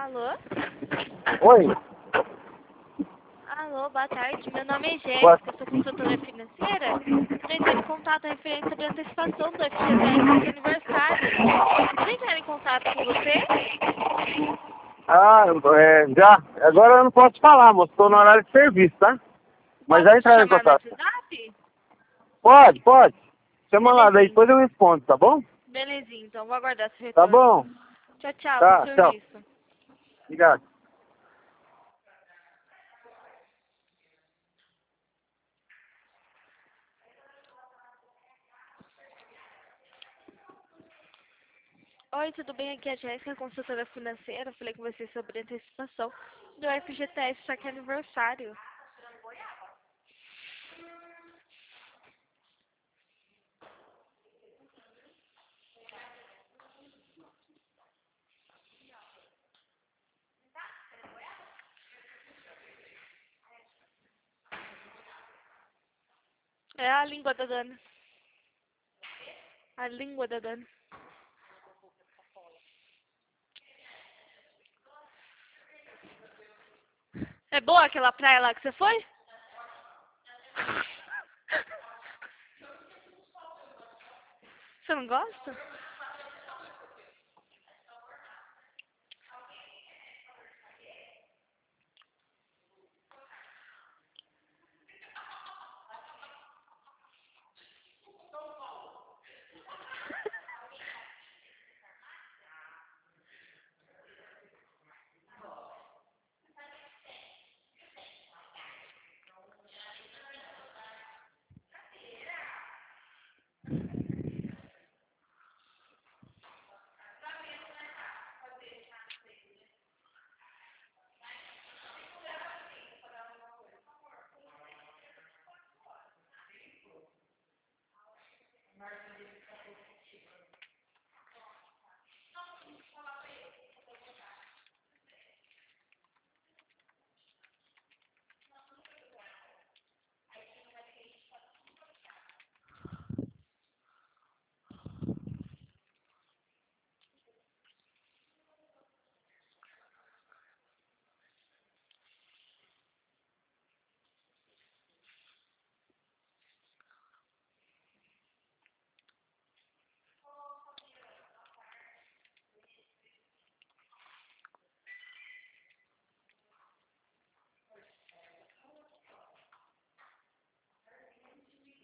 Alô? Oi. Alô, boa tarde. Meu nome é Boa- Jéssica, sou consultora financeira. Estou entrando em contato referente sobre a antecipação do FGTS do seu aniversário. Poderia entrar em contato com você? Já. Agora eu não posso falar, moço. Estou no horário de serviço, tá? Mas Posso já te entraram em chamar no contato. WhatsApp? Pode. Chama lá, daí Belezinha. depois eu respondo, tá bom? Belezinha, então vou aguardar seu Tá retorno. bom. Tchau, tchau. Bom Tá, tchau. serviço. Obrigado. Oi, tudo bem? Aqui é a Jéssica, consultora financeira. Falei com você sobre a antecipação do FGTS, só que é aniversário. É a língua da Dana. A língua da Dana. É boa aquela praia lá que você foi? Você não gosta?